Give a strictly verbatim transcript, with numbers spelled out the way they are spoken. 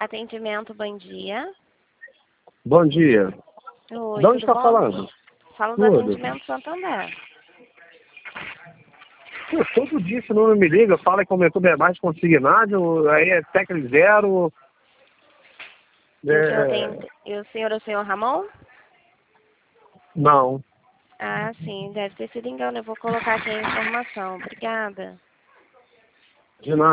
Atendimento, bom dia. Bom dia. Oi, De onde tudo está bom? falando? Fala do Tudo. atendimento Santander. Pô, todo dia esse número me liga, fala que aumentou é mais consignado, aí é técnico zero. E, o senhor É... tem... e o senhor é o senhor Ramon? Não. Ah, sim, deve ter sido engano. Eu vou colocar aqui a informação. Obrigada. De nada.